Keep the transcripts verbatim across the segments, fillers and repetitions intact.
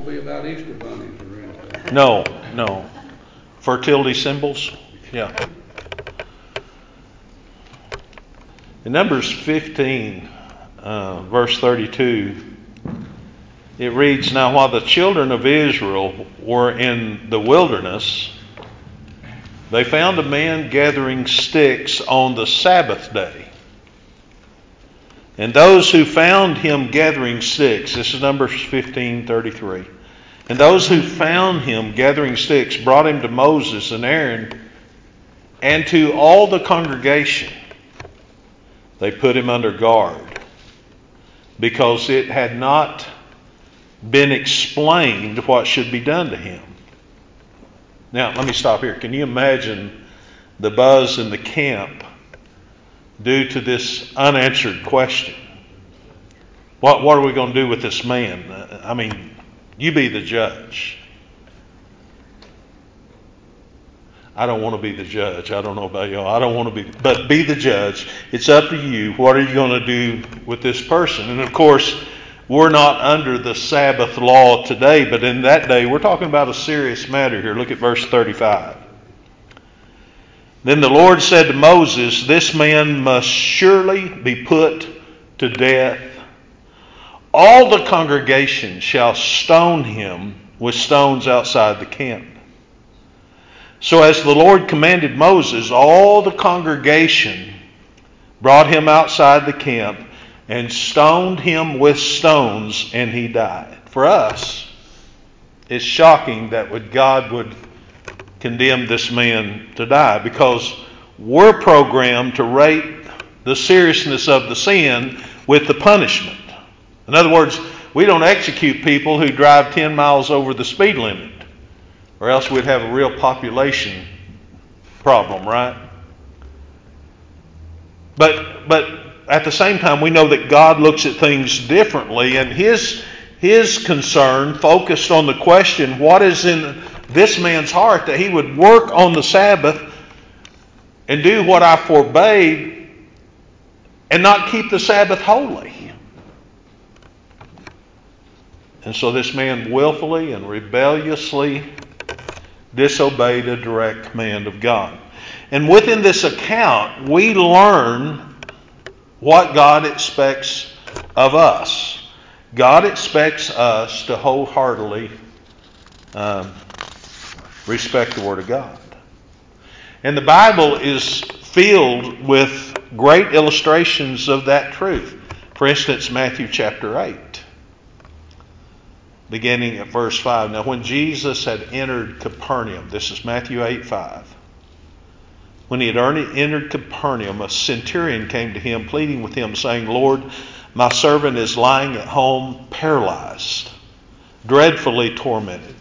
won't be about Easter bunnies or anything. No, no. Fertility symbols? Yeah. In Numbers fifteen, uh, verse thirty-two, it reads, "Now while the children of Israel were in the wilderness, they found a man gathering sticks on the Sabbath day. And those who found him gathering sticks," this is Numbers fifteen thirty-three, "and those who found him gathering sticks brought him to Moses and Aaron and to all the congregation. They put him under guard because it had not been explained what should be done to him." Now, let me stop here. Can you imagine the buzz in the camp due to this unanswered question? What, what are we going to do with this man? I mean, you be the judge. I don't want to be the judge. I don't know about y'all. I don't want to be, but be the judge. It's up to you. What are you going to do with this person? And of course, we're not under the Sabbath law today, but in that day, we're talking about a serious matter here. Look at verse thirty-five. "Then the Lord said to Moses, this man must surely be put to death. All the congregation shall stone him with stones outside the camp. So as the Lord commanded Moses, all the congregation brought him outside the camp and stoned him with stones, and he died." For us, it's shocking that God would condemn this man to die, because we're programmed to rate the seriousness of the sin with the punishment. In other words, we don't execute people who drive ten miles over the speed limit, or else we'd have a real population problem, right? But but at the same time, we know that God looks at things differently, and his his concern focused on the question, what is in this man's heart that he would work on the Sabbath and do what I forbade and not keep the Sabbath holy? And so this man willfully and rebelliously disobeyed a direct command of God. And within this account, we learn what God expects of us. God expects us to wholeheartedly um, respect the Word of God. And the Bible is filled with great illustrations of that truth. For instance, Matthew chapter eight, beginning at verse five. "Now when Jesus had entered Capernaum," this is Matthew eight five. "When he had entered Capernaum, a centurion came to him, pleading with him, saying, Lord, my servant is lying at home paralyzed, dreadfully tormented.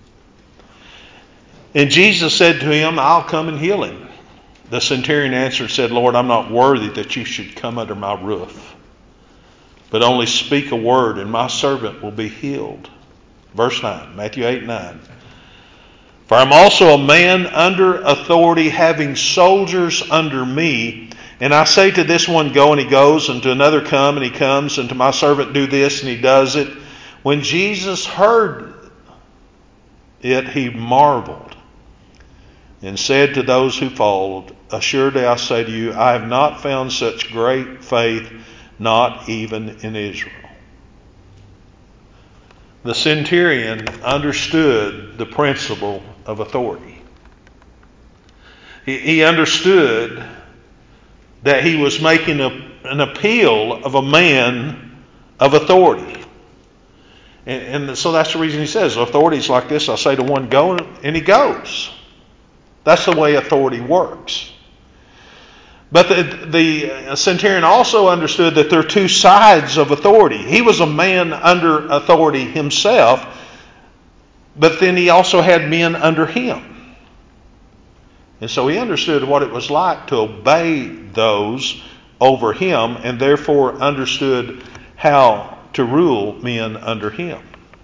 And Jesus said to him, I'll come and heal him. The centurion answered and said, Lord, I'm not worthy that you should come under my roof, but only speak a word and my servant will be healed." Verse nine, Matthew eight nine. "For I'm also a man under authority, having soldiers under me. And I say to this one, go, and he goes, and to another, come, and he comes, and to my servant, do this, and he does it. When Jesus heard it, he marveled and said to those who followed, Assuredly I say to you, I have not found such great faith, not even in Israel." The centurion understood the principle of authority. He, he understood that he was making a, an appeal of a man of authority. And, and so that's the reason he says, authorities like this, I say to one, go, and he goes. That's the way authority works. But the, the centurion also understood that there are two sides of authority. He was a man under authority himself, but then he also had men under him. And so he understood what it was like to obey those over him, and therefore understood how to rule men under him.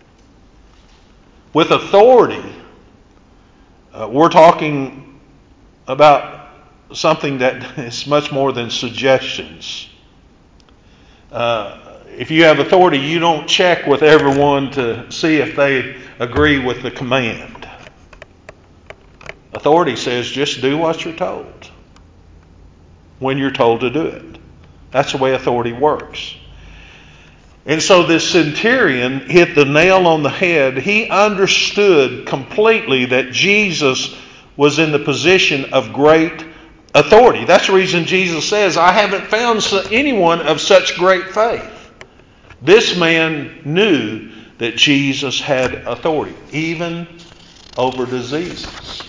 With authority, uh, we're talking about something that is much more than suggestions. Uh, if you have authority, you don't check with everyone to see if they agree with the command. Authority says just do what you're told when you're told to do it. That's the way authority works. And so this centurion hit the nail on the head. He understood completely that Jesus was in the position of great authority. That's the reason Jesus says, I haven't found anyone of such great faith. This man knew that Jesus had authority, even over diseases.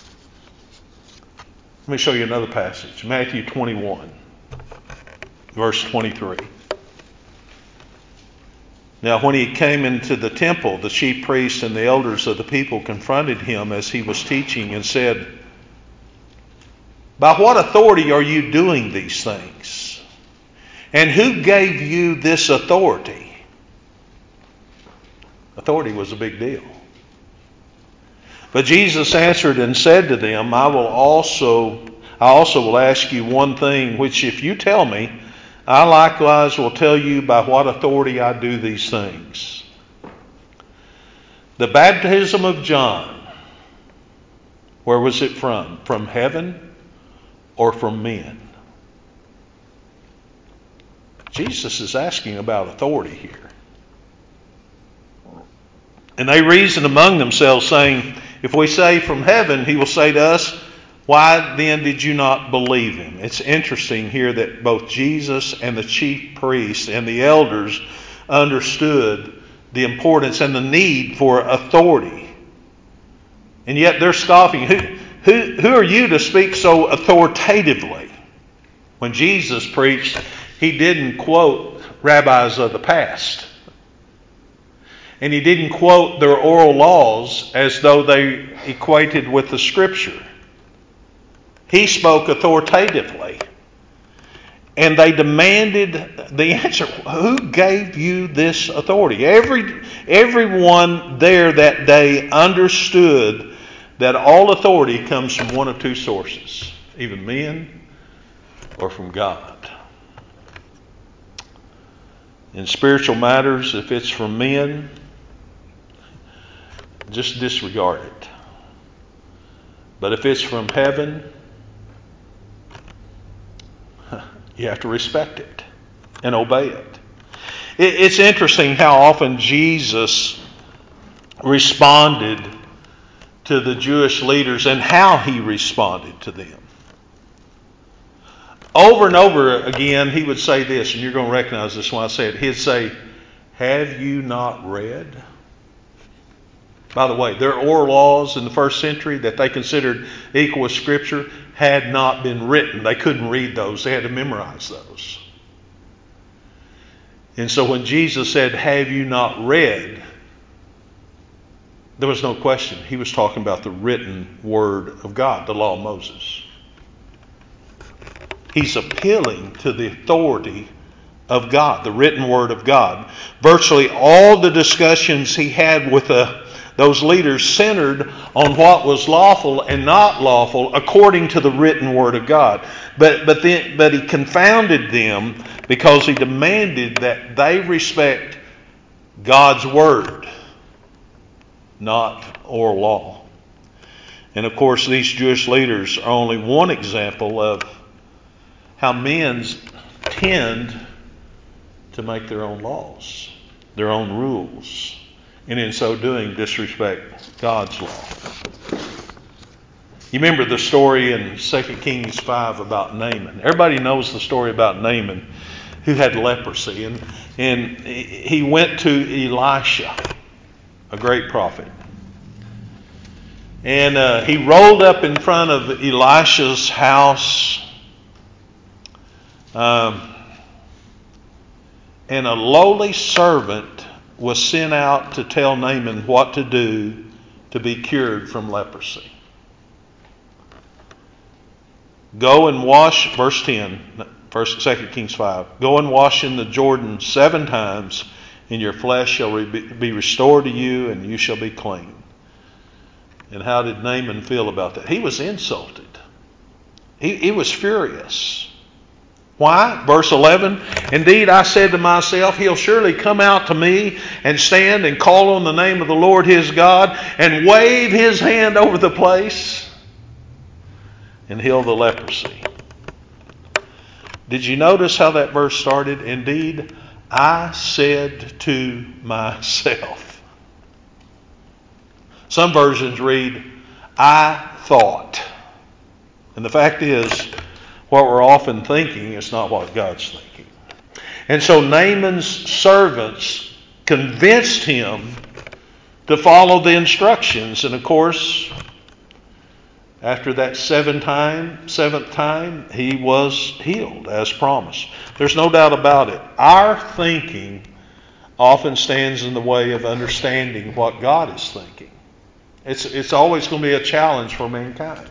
Let me show you another passage. Matthew twenty-one, verse twenty-three. Now when he came into the temple, the chief priests and the elders of the people confronted him as he was teaching and said, by what authority are you doing these things? And who gave you this authority? Authority was a big deal. But Jesus answered and said to them, I will also, I also will ask you one thing, which if you tell me, I likewise will tell you by what authority I do these things. The baptism of John, where was it from? From heaven or from men? Jesus is asking about authority here. And they reasoned among themselves, saying, if we say from heaven, he will say to us, why then did you not believe him? It's interesting here that both Jesus and the chief priests and the elders understood the importance and the need for authority. And yet they're scoffing. Who, who, who are you to speak so authoritatively? When Jesus preached, he didn't quote rabbis of the past. And he didn't quote their oral laws as though they equated with the Scripture. He spoke authoritatively. And they demanded the answer. Who gave you this authority? Every, everyone there that day understood that all authority comes from one of two sources. Either men or from God. In spiritual matters, if it's from men, just disregard it. But if it's from heaven, you have to respect it and obey it. It's interesting how often Jesus responded to the Jewish leaders and how he responded to them. Over and over again, he would say this, and you're going to recognize this when I say it. He'd say, have you not read? By the way, their oral laws in the first century that they considered equal with Scripture had not been written. They couldn't read those. They had to memorize those. And so when Jesus said, have you not read? There was no question. He was talking about the written Word of God, the law of Moses. He's appealing to the authority of God, the written Word of God. Virtually all the discussions he had with the Those leaders centered on what was lawful and not lawful according to the written Word of God. But but then, but he confounded them because he demanded that they respect God's Word, not oral law. And of course, these Jewish leaders are only one example of how men tend to make their own laws, their own rules. And in so doing, disrespect God's law. You remember the story in Second Kings five about Naaman. Everybody knows the story about Naaman who had leprosy. And, and he went to Elisha, a great prophet. And uh, he rolled up in front of Elisha's house. Um, and a lowly servant was sent out to tell Naaman what to do to be cured from leprosy. Go and wash, verse ten, first, Second Kings five. Go and wash in the Jordan seven times, and your flesh shall be restored to you, and you shall be clean. And how did Naaman feel about that? He was insulted. He, he was furious. Why? Verse eleven, indeed I said to myself, he'll surely come out to me and stand and call on the name of the Lord his God and wave his hand over the place and heal the leprosy. Did you notice how that verse started? Indeed, I said to myself. Some versions read, I thought. And the fact is, what we're often thinking is not what God's thinking. And so Naaman's servants convinced him to follow the instructions. And of course, after that seven time, seventh time, he was healed as promised. There's no doubt about it. Our thinking often stands in the way of understanding what God is thinking. It's, it's always going to be a challenge for mankind.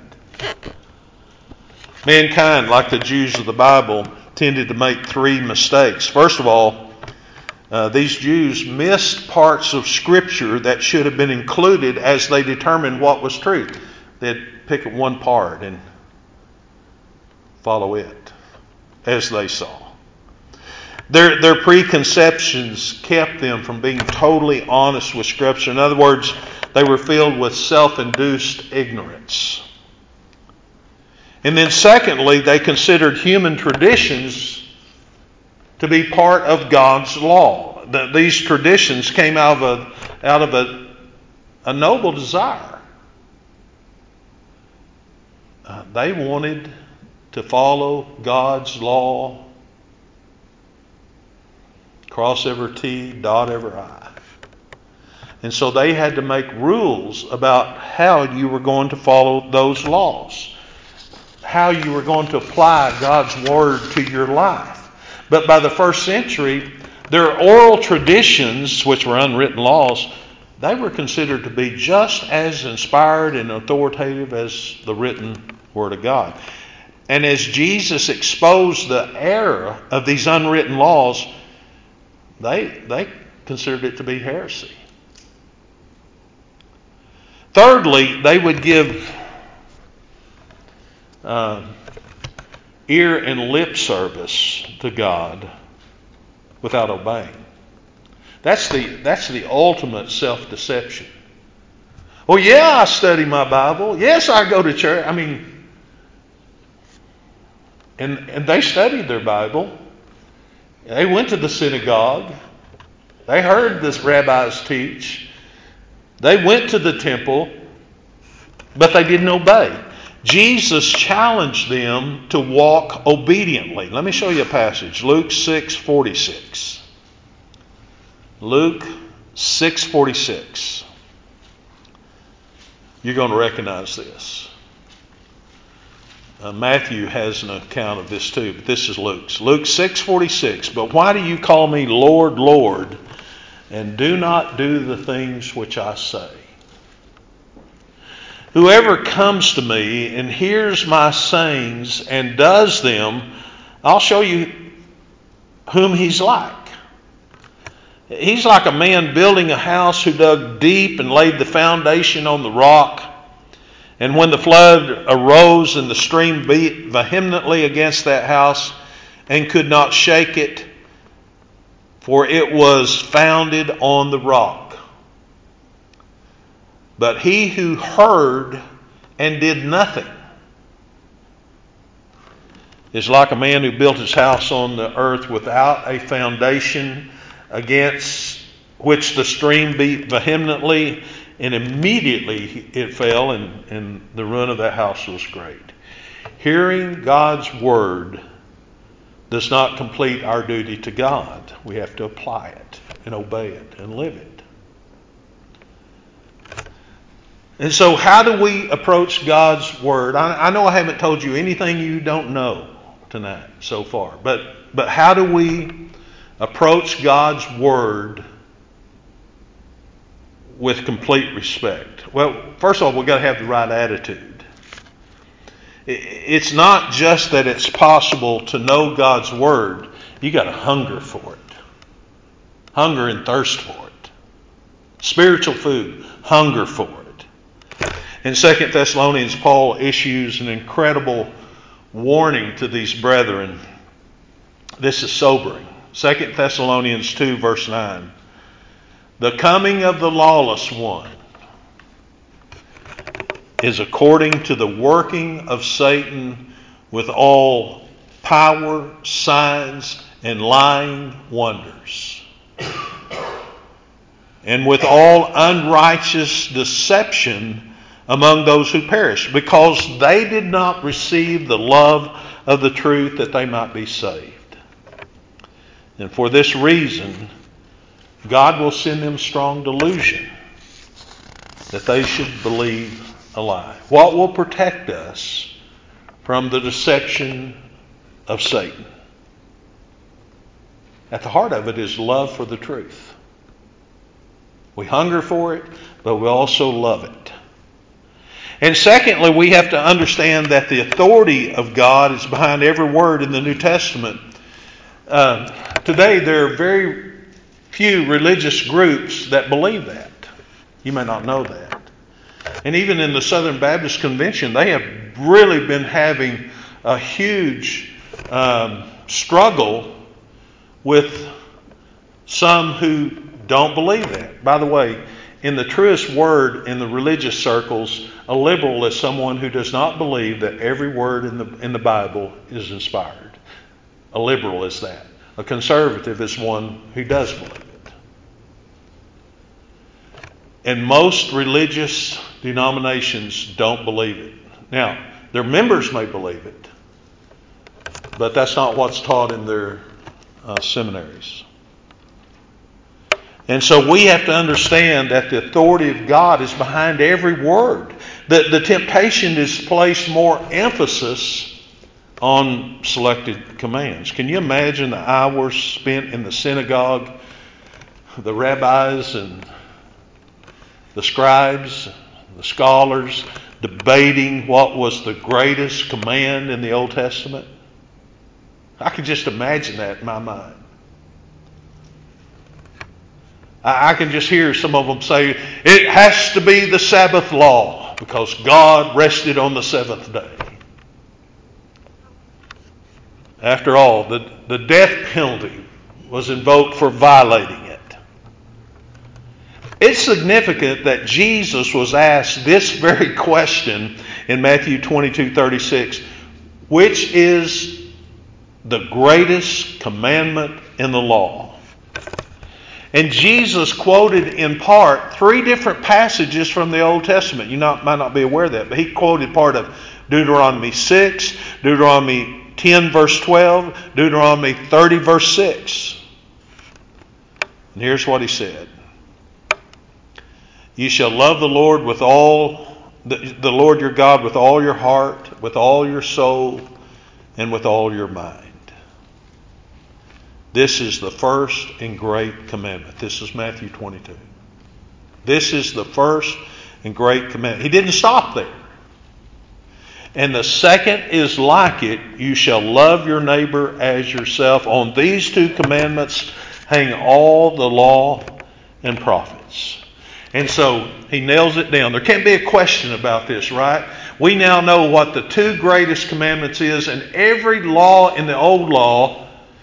Mankind, like the Jews of the Bible, tended to make three mistakes. First of all, uh, these Jews missed parts of Scripture that should have been included as they determined what was true. They'd pick one part and follow it as they saw. Their, their preconceptions kept them from being totally honest with Scripture. In other words, they were filled with self-induced ignorance. And then secondly, they considered human traditions to be part of God's law. That these traditions came out of a, out of a, a noble desire. Uh, they wanted to follow God's law, cross every T, dot every I. And so they had to make rules about how you were going to follow those laws, how you were going to apply God's Word to your life. But by the first century, their oral traditions, which were unwritten laws, they were considered to be just as inspired and authoritative as the written Word of God. And as Jesus exposed the error of these unwritten laws, they, they considered it to be heresy. Thirdly, they would give uh, ear and lip service to God without obeying. That's the that's the ultimate self-deception. Oh yeah, I study my Bible. Yes, I go to church. I mean, and and they studied their Bible. They went to the synagogue. They heard the rabbis teach. They went to the temple, but they didn't obey. Jesus challenged them to walk obediently. Let me show you a passage. Luke six forty-six. Luke six forty-six. You're going to recognize this. Uh, Matthew has an account of this too, but this is Luke's. Luke six forty-six. But why do you call me Lord, Lord, and do not do the things which I say? Whoever comes to me and hears my sayings and does them, I'll show you whom he's like. He's like a man building a house who dug deep and laid the foundation on the rock. And when the flood arose and the stream beat vehemently against that house and could not shake it, for it was founded on the rock. But he who heard and did nothing is like a man who built his house on the earth without a foundation, against which the stream beat vehemently, and immediately it fell, and, and the ruin of that house was great. Hearing God's word does not complete our duty to God. We have to apply it and obey it and live it. And so how do we approach God's word? I, I know I haven't told you anything you don't know tonight so far, but, but how do we approach God's word with complete respect? Well, first of all, we've got to have the right attitude. It's not just that it's possible to know God's word. You got to hunger for it. Hunger and thirst for it. Spiritual food, hunger for it. In Second Thessalonians, Paul issues an incredible warning to these brethren. This is sobering. Second Thessalonians two, verse nine. The coming of the lawless one is according to the working of Satan with all power, signs, and lying wonders, and with all unrighteous deception among those who perish, because they did not receive the love of the truth that they might be saved. And for this reason, God will send them strong delusion that they should believe a lie. What will protect us from the deception of Satan? At the heart of it is love for the truth. We hunger for it, but we also love it. And secondly, we have to understand that the authority of God is behind every word in the New Testament. Uh, today, there are very few religious groups that believe that. You may not know that. And even in the Southern Baptist Convention, they have really been having a huge um, struggle with some who don't believe that. By the way, in the truest word in the religious circles, a liberal is someone who does not believe that every word in the in the Bible is inspired. A liberal is that. A conservative is one who does believe it. And most religious denominations don't believe it. Now, their members may believe it, but that's not what's taught in their uh, seminaries. And so we have to understand that the authority of God is behind every word. The, the temptation is placed more emphasis on selected commands. Can you imagine the hours spent in the synagogue, the rabbis and the scribes, the scholars, debating what was the greatest command in the Old Testament? I can just imagine that in my mind. I can just hear some of them say, it has to be the Sabbath law because God rested on the seventh day. After all, the, the death penalty was invoked for violating it. It's significant that Jesus was asked this very question in Matthew twenty-two thirty-six, which is the greatest commandment in the law. And Jesus quoted in part three different passages from the Old Testament. You not, might not be aware of that, but he quoted part of Deuteronomy six, Deuteronomy ten verse twelve, Deuteronomy thirty verse six. And here's what he said. You shall love the Lord with all, the, the Lord your God with all your heart, with all your soul, and with all your mind. This is the first and great commandment. This is Matthew twenty-two. This is the first and great commandment. He didn't stop there. And the second is like it. You shall love your neighbor as yourself. On these two commandments hang all the law and prophets. And so he nails it down. There can't be a question about this, right? We now know what the two greatest commandments is, and every law in the old law,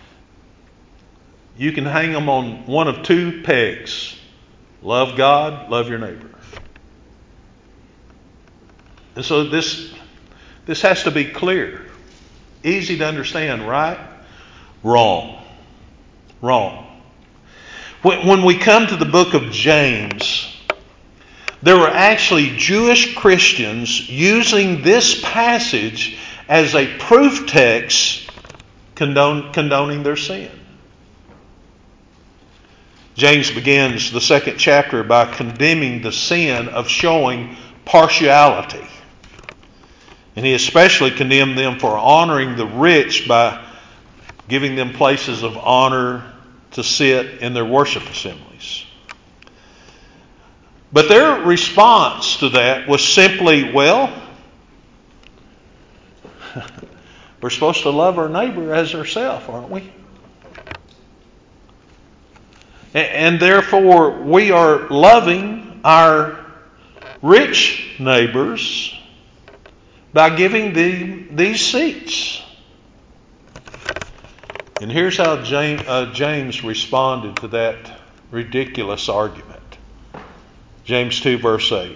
you can hang them on one of two pegs. Love God, love your neighbor. And so this, this has to be clear. Easy to understand, right? Wrong. Wrong. When, when we come to the book of James, there were actually Jewish Christians using this passage as a proof text condone, condoning their sin. James begins the second chapter by condemning the sin of showing partiality. And he especially condemned them for honoring the rich by giving them places of honor to sit in their worship assemblies. But their response to that was simply, well, we're supposed to love our neighbor as ourselves, aren't we? And therefore, we are loving our rich neighbors by giving them these seats. And here's how James, uh, James responded to that ridiculous argument. James two verse eight.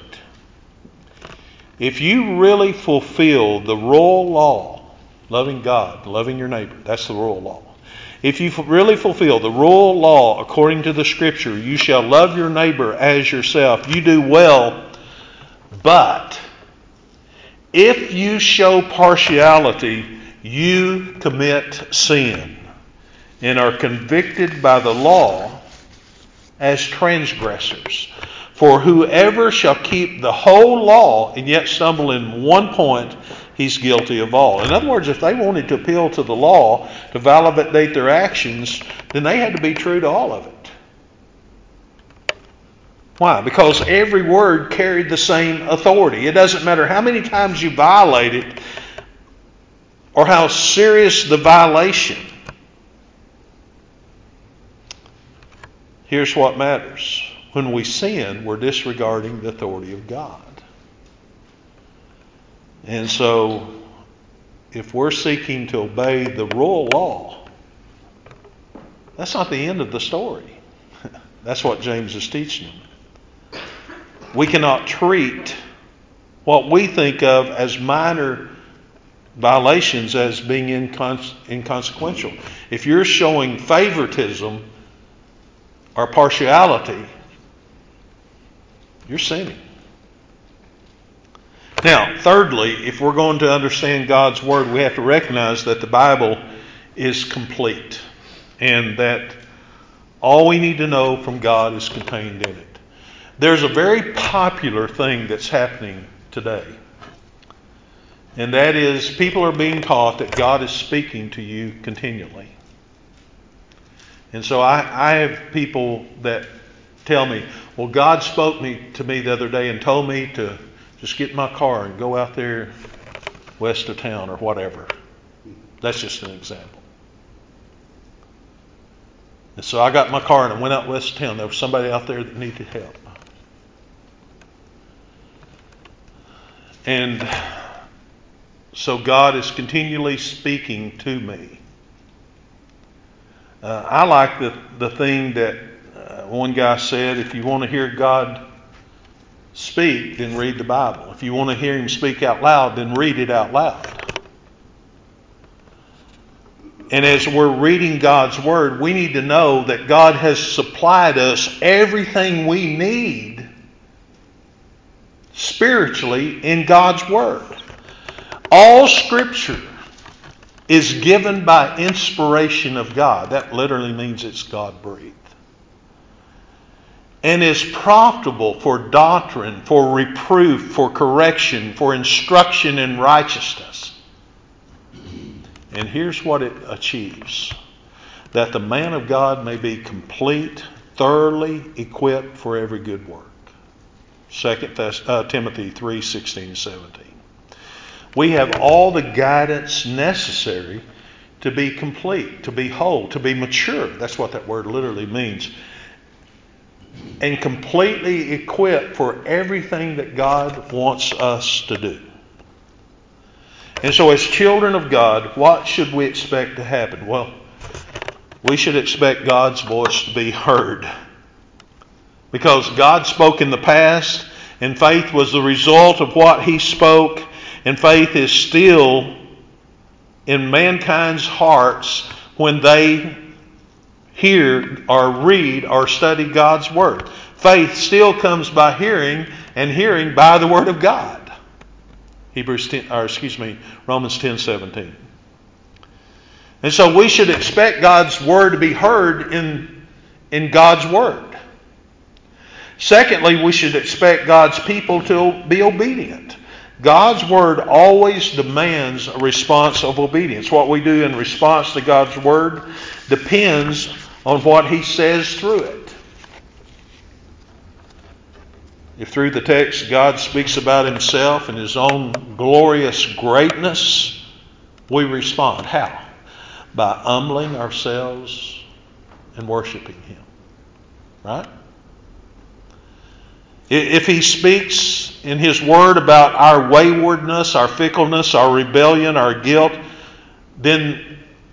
If you really fulfill the royal law, loving God, loving your neighbor, that's the royal law. If you really fulfill the royal law according to the Scripture, you shall love your neighbor as yourself. You do well, but if you show partiality, you commit sin and are convicted by the law as transgressors. For whoever shall keep the whole law and yet stumble in one point, he's guilty of all. In other words, if they wanted to appeal to the law to validate their actions, then they had to be true to all of it. Why? Because every word carried the same authority. It doesn't matter how many times you violate it or how serious the violation. Here's what matters. When we sin, we're disregarding the authority of God. And so, if we're seeking to obey the royal law, that's not the end of the story. That's what James is teaching them. We cannot treat what we think of as minor violations as being incons- inconsequential. If you're showing favoritism or partiality, you're sinning. Now, thirdly, if we're going to understand God's Word, we have to recognize that the Bible is complete and that all we need to know from God is contained in it. There's a very popular thing that's happening today, and that is people are being taught that God is speaking to you continually. And so I, I have people that tell me, well, God spoke me to me the other day and told me to just get in my car and go out there west of town or whatever. That's just an example. And so I got in my car and I went out west of town. There was somebody out there that needed help. And so God is continually speaking to me. Uh, I like the, the thing that uh, one guy said, if you want to hear God speak, then read the Bible. If you want to hear Him speak out loud, then read it out loud. And as we're reading God's Word, we need to know that God has supplied us everything we need spiritually in God's Word. All Scripture is given by inspiration of God. That literally means it's God-breathed. And is profitable for doctrine, for reproof, for correction, for instruction in righteousness. And here's what it achieves. That the man of God may be complete, thoroughly equipped for every good work. Second Timothy three sixteen and seventeen. We have all the guidance necessary to be complete, to be whole, to be mature. That's what that word literally means. And completely equipped for everything that God wants us to do. And so as children of God, what should we expect to happen? Well, we should expect God's voice to be heard. Because God spoke in the past, and faith was the result of what He spoke. And faith is still in mankind's hearts when they hear or read or study God's Word. Faith still comes by hearing, and hearing by the Word of God. Hebrews ten, or excuse me, Romans ten seventeen. And so we should expect God's Word to be heard in, in God's Word. Secondly, we should expect God's people to be obedient. God's Word always demands a response of obedience. What we do in response to God's Word depends on what He says through it. If through the text God speaks about Himself and His own glorious greatness, we respond. How? By humbling ourselves and worshiping Him. Right? If He speaks in His Word about our waywardness, our fickleness, our rebellion, our guilt, then